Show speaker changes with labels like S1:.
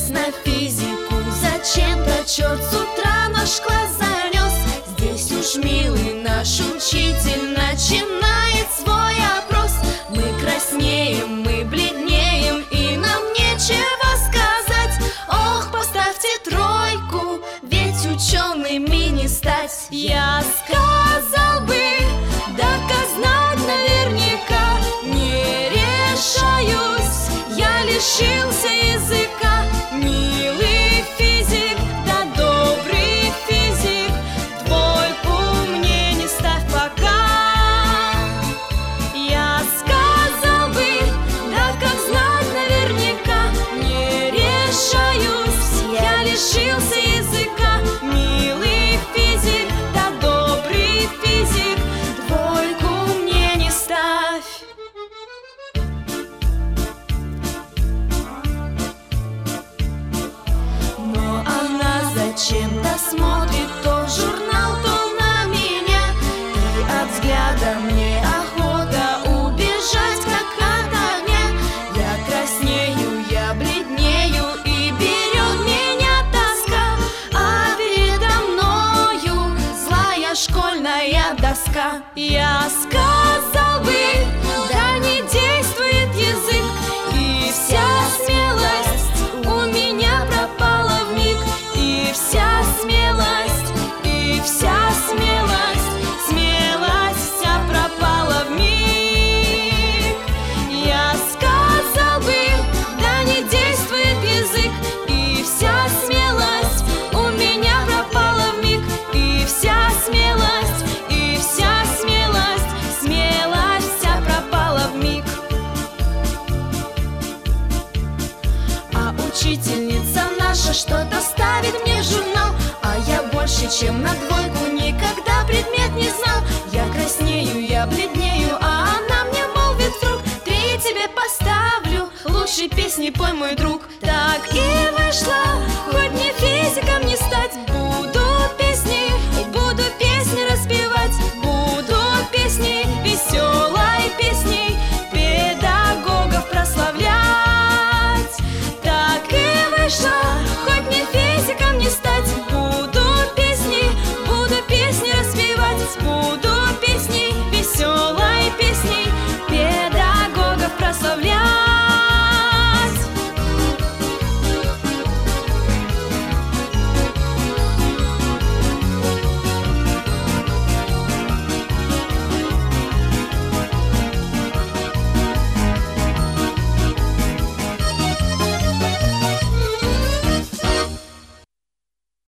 S1: тест на физику зачем-то черт с утра наш класс занес. Здесь уж милый наш учитель начинает свой опрос. Мы краснеем, мы бледнеем, и нам нечего сказать. Ох, поставьте тройку, ведь учеными не стать. Я сказал бы, да как знать наверняка, не решаюсь, я лишился языка. Милый физик, да добрый физик, двойку мне не ставь пока. Я сказал бы, да как знать наверняка, не решаюсь, я лишился языка. Милый физик, да добрый физик, двойку мне не ставь. Но она зачем-то смотрит то в журнал, то на меня, и от взгляда мне охота убежать, как от огня. Я краснею, я бледнею, и берет меня тоска, а передо мною злая школьная доска. Я сказал бы, да не действует язык, и вся смелость у меня пропала вмиг. И вся смелость, и вся смелость, смелость вся пропала вмиг. Я сказал бы, да не действует язык, и вся смелость у меня пропала вмиг. И вся смелость, и вся смелость, смелость вся пропала вмиг. А учительница наша что-то ставит мне в журнал, а я больше, чем на двойку, никогда предмет не знал. Я краснею, я бледнею, а она мне молвит вдруг: 3 тебе поставлю, лучшей песни пой, мой друг. Так и